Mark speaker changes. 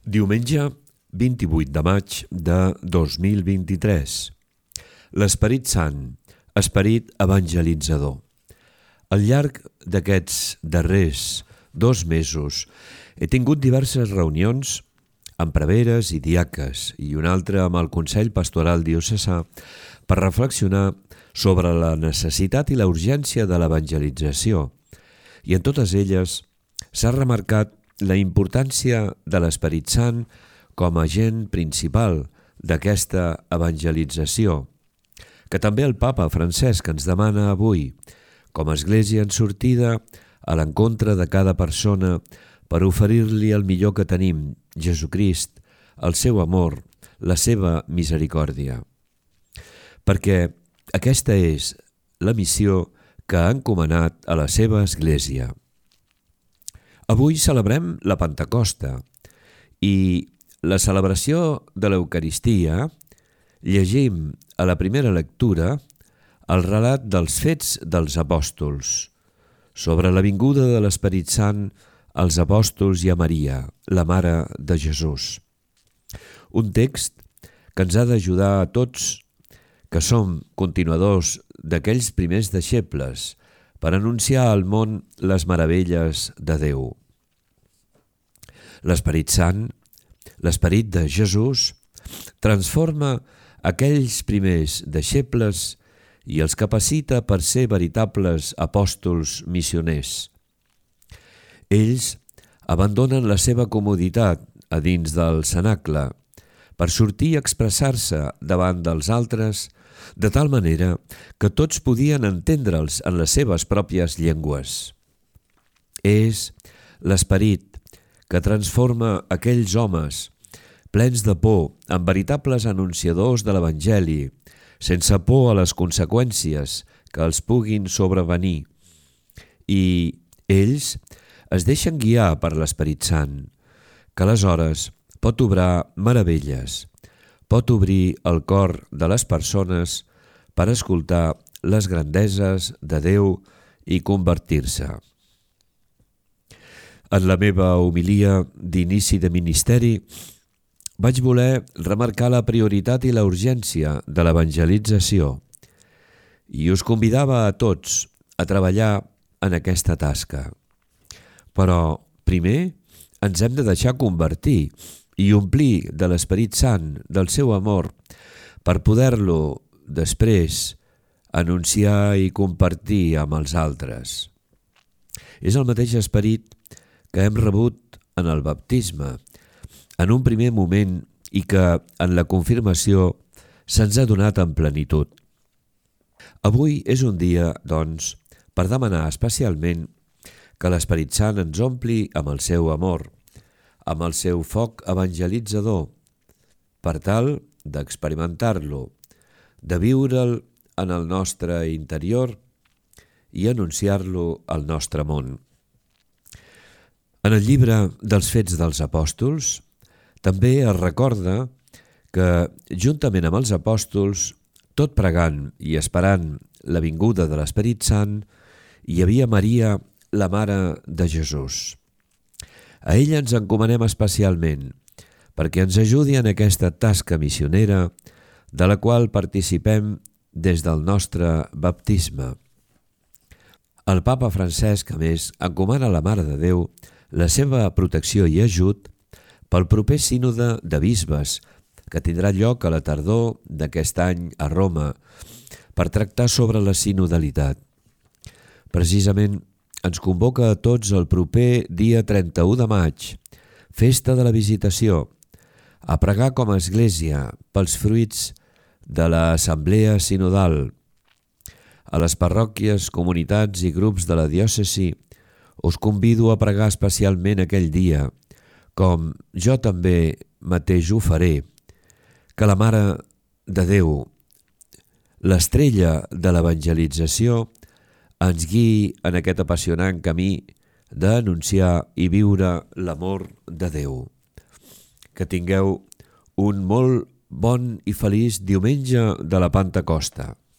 Speaker 1: Diumenge 28 de maig de 2023. L'Esperit Sant, esperit evangelitzador. Al llarg d'aquests darrers 2 mesos he tingut diverses reunions amb preveres i diaques i una altra amb el Consell Pastoral Diocesà per reflexionar sobre la necessitat i la urgència de l'evangelització, i en totes elles s'ha remarcat la importància de l'Esperit Sant com a agent principal d'aquesta evangelització, que també el Papa Francesc ens demana avui, com a Església en sortida a l'encontre de cada persona per oferir-li el millor que tenim, Jesucrist, el seu amor, la seva misericòrdia. Perquè aquesta és la missió que ha encomanat a la seva Església. Avui celebrem la Pentecosta i la celebració de l'Eucaristia llegim a la primera lectura el relat dels fets dels apòstols sobre la vinguda de l'Esperit Sant als apòstols i a Maria, la Mare de Jesús. Un text que ens ha d'ajudar a tots que som continuadors d'aquells primers deixebles per anunciar al món les meravelles de Déu. L'Esperit Sant, l'Esperit de Jesús, transforma aquells primers deixebles i els capacita per ser veritables apòstols missioners. Ells abandonen la seva comoditat a dins del cenacle per sortir a expressar-se davant dels altres de tal manera que tots podien entendre'ls en les seves pròpies llengües. És l'Esperit que transforma aquells homes plens de por en veritables anunciadors de l'Evangeli, sense por a les conseqüències que els puguin sobrevenir. I ells es deixen guiar per l'Esperit Sant, que aleshores pot obrar meravelles, pot obrir el cor de les persones per escoltar les grandeses de Déu i convertir-se. En la meva homilia d'inici de ministeri vaig voler remarcar la prioritat i la urgència de l'evangelització i us convidava a tots a treballar en aquesta tasca. Però primer ens hem de deixar convertir i omplir de l'Esperit Sant, del seu amor, per poder-lo després anunciar i compartir amb els altres. És el mateix esperit que hem rebut en el baptisme, en un primer moment, i que en la confirmació se'ns ha donat en plenitud. Avui és un dia, doncs, per demanar especialment que l'Esperit Sant ens ompli amb el seu amor, amb el seu foc evangelitzador, per tal d'experimentar-lo, de viure'l en el nostre interior i anunciar-lo al nostre món. En el llibre dels Fets dels Apòstols també es recorda que, juntament amb els apòstols, tot pregant i esperant la vinguda de l'Esperit Sant, hi havia Maria, la Mare de Jesús. A ella ens encomanem especialment perquè ens ajudi en aquesta tasca missionera de la qual participem des del nostre baptisme. El Papa Francesc, a més, encomana a la Mare de Déu la seva protecció i ajut pel proper sínode de bisbes que tindrà lloc a la tardor d'aquest any a Roma per tractar sobre la sinodalitat. Precisament ens convoca a tots el proper dia 31 de maig, festa de la Visitació, a pregar com a Església pels fruits de l'Assemblea Sinodal. A les parròquies, comunitats i grups de la diòcesi us convido a pregar especialment aquell dia, com jo també mateix ho faré, que la Mare de Déu, l'estrella de l'evangelització, ens guiï en aquest apassionant camí d'anunciar i viure l'amor de Déu. Que tingueu un molt bon i feliç diumenge de la Pentecosta.